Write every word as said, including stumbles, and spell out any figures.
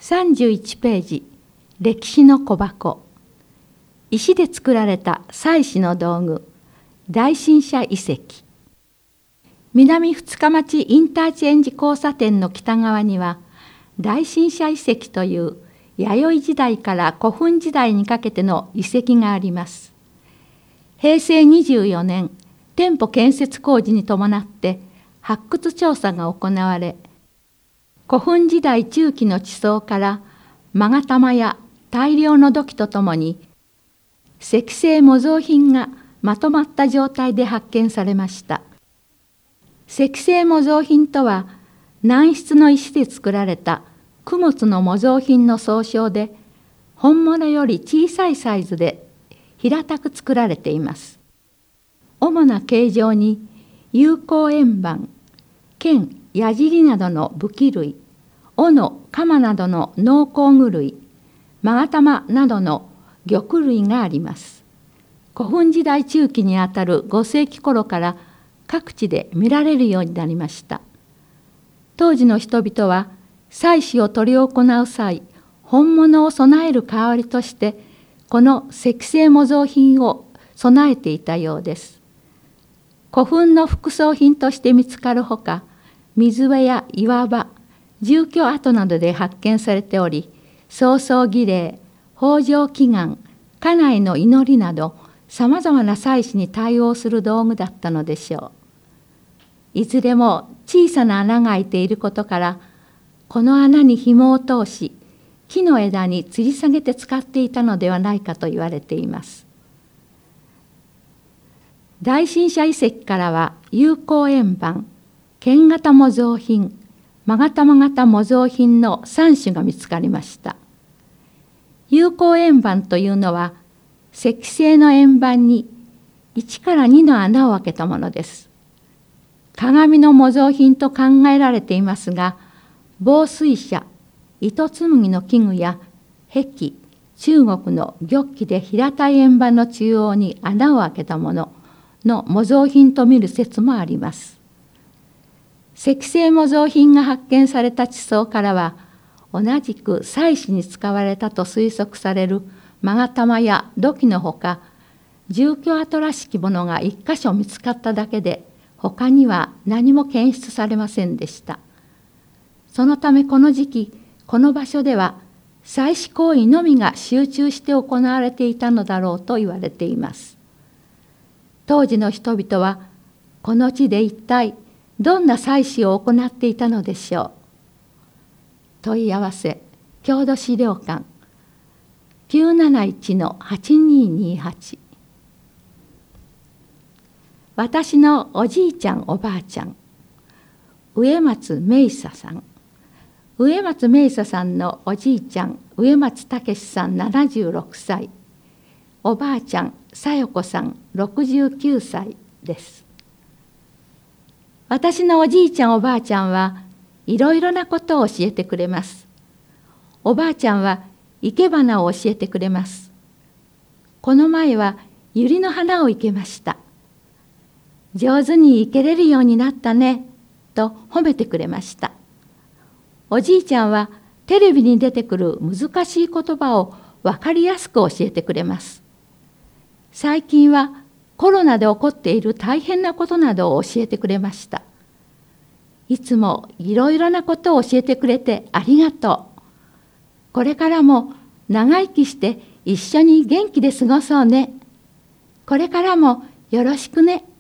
さんじゅういちページ、歴史の小箱。石で作られた祭祀の道具、大神社遺跡。南二日町インターチェンジ交差点の北側には、大神社遺跡という弥生時代から古墳時代にかけての遺跡があります。へいせいにじゅうよねん、店舗建設工事に伴って発掘調査が行われ、古墳時代中期の地層から勾玉や大量の土器とともに石製模造品がまとまった状態で発見されました。石製模造品とは軟質の石で作られた供物の模造品の総称で、本物より小さいサイズで平たく作られています。主な形状に有効円盤、剣、矢尻などの武器類、斧、鎌などの農工具類、勾玉などの玉類があります。古墳時代中期にあたるごせいき頃から各地で見られるようになりました。当時の人々は祭祀を執り行う際、本物を備える代わりとしてこの石製模造品を備えていたようです。古墳の副葬品として見つかるほか、水辺や岩場、住居跡などで発見されており、葬送儀礼、豊穣祈願、家内の祈りなど、さまざまな祭祀に対応する道具だったのでしょう。いずれも小さな穴が開いていることから、この穴に紐を通し、木の枝に吊り下げて使っていたのではないかと言われています。大神社遺跡からは有効円盤、剣型模造品、勾玉型模造品のさん種が見つかりました。有効円盤というのは石製の円盤にいちからにの穴を開けたものです。鏡の模造品と考えられていますが、紡水車、糸紡ぎの器具や壁、中国の玉器で平たい円盤の中央に穴を開けたものの模造品と見る説もあります。石製模造品が発見された地層からは、同じく祭祀に使われたと推測される勾玉や土器のほか、住居跡らしきものが一箇所見つかっただけで、他には何も検出されませんでした。そのためこの時期、この場所では祭祀行為のみが集中して行われていたのだろうと言われています。当時の人々は、この地で一体どんな祭祀を行っていたのでしょう。問い合わせ、郷土資料館、きゅうなないちのはちにーにーはち。私のおじいちゃんおばあちゃん、植松明佐さん。植松明佐さんのおじいちゃん、植松武さんななじゅうろくさい、おばあちゃん、さよこさんろくじゅうきゅうさいです。私のおじいちゃんおばあちゃんはいろいろなことを教えてくれます。おばあちゃんは生け花を教えてくれます。この前は百合の花を生けました。上手に生けれるようになったね、と褒めてくれました。おじいちゃんはテレビに出てくる難しい言葉をわかりやすく教えてくれます。最近はコロナで起こっている大変なことなどを教えてくれました。いつもいろいろなことを教えてくれてありがとう。これからも長生きして一緒に元気で過ごそうね。これからもよろしくね。